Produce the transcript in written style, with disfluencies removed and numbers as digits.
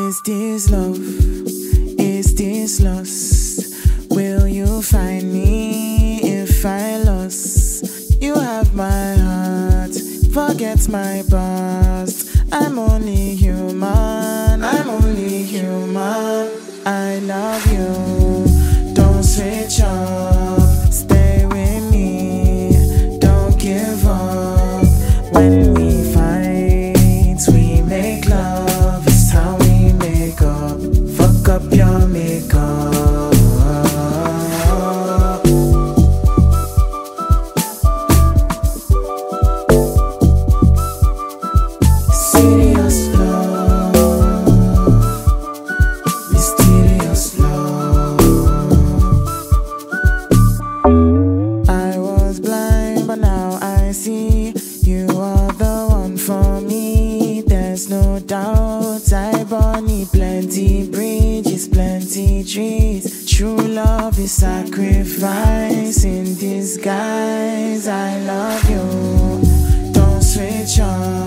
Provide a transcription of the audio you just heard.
Is this love? Is this lust? Will you find me if I lost? You have my heart, forget my past. I'm only human, I'm only human. I love you, don't switch up. Stay with me, don't give up. When we fight, we make love. It's how we make up. Fuck up your makeup. Serious love, mysterious love. I was blind, but now I see. You are the one for me. There's no doubt. I need plenty bridges, plenty trees. True love is sacrifice in disguise. I love you, don't switch on.